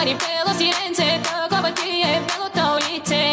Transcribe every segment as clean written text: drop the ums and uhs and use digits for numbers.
mari pelo Firenze, toco bottiglie e pelo Taulice.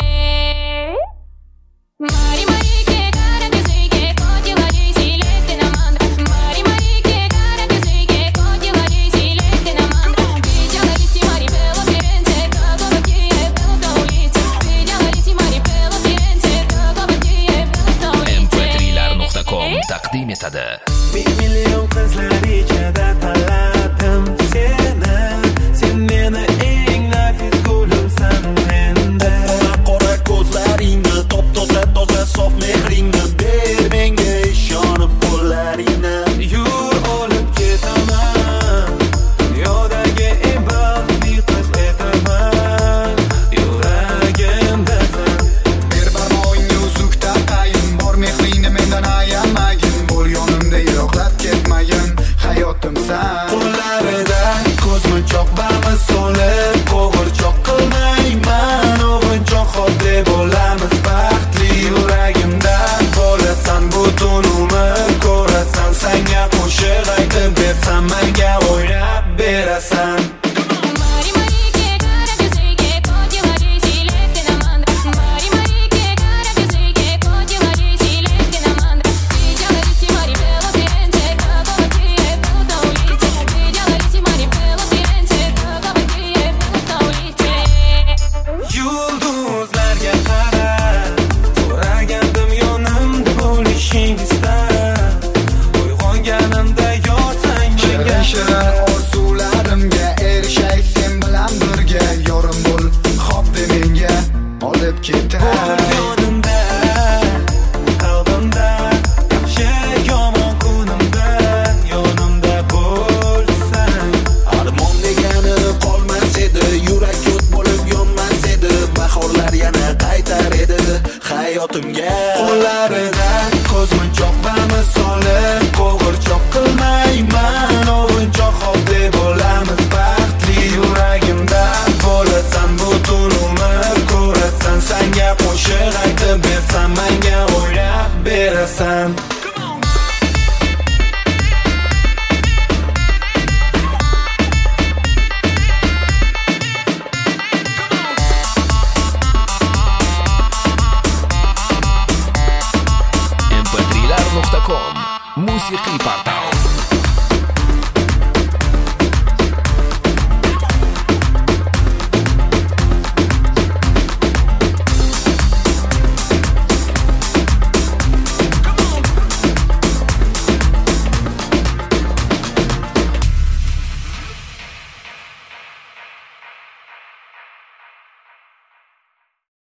Mari, mari, che cara che sei, che cogli la si lette na mandra. Mari, mari, che cara che sei, che cogli la si lette na mandra. Piglia la lisi, mari pelo Firenze, toco bottiglie e pelo Taulice. Piglia la lisi, mari pelo Firenze, toco bottiglie e pelo Taulice. mp3lar.com taqdim etadi. 1 million qizlar ichida tanladim seni. Sen meni eng nafis gulimsan menda. Qora ko'zlaringni, top-toza, toza, sof mehringni ber menga ishonib qo'llaringni. Yur olib ketaman, dunyodagi eng baxtli qiz etaman. Yuragimdasan. Bir barmog'ingni uzuk taqayin, bor mehringni mendan ayamagin. Bo'l yonimda yiroqlab ketmagin, hayotimsan. Qo'llaridan ko'zmunchoq bamisoli, qo'g'irchoq qilmayman. O'g'inchoq deb bo'lamiz baxtli. Yuragimdan bo'lasan butun umr, ko'rasan. Senga qo'shiq aytib bersam, menga o'ynab berasan. Mari, mari, che cara che sei, che cogli la si lette na mandra. Mari, mari, che cara che sei, che cogli la si lette na mandra. Piglia la lisi, mari pelo Firenze, toco bottiglie e pelo Taulice. Piglia la lisi, mari pelo Firenze, toco bottiglie e pelo Taulice. Yulduzlarga qara, so'ragandim yonimda bo'lishingizdan. Uyg'onganimda yotsang menga Shirin orzularimga erishay sen bilan birga. Yorim bo'l, xo'p de menga olib ketay. yonimda, qalbimda, yaxshi yomon kunimda, yonimda bo'lsang. Armon degani qolmas edi, yurak yo'q bo'lib yonmas edi. Bahorlar yana qaytar edi hayotimga. Qo'llaridan ko'zmunchoq bamisoli, qo'g'irchoq qilmayman. O'g'inchoq deb bo'lamiz baxtli. Yuragimdan bo'lasan butun umr, ko'rasan. Senga qo'shiq aytib bersam, menga o'ynab berasan. mp3lar.com musiqiy portal.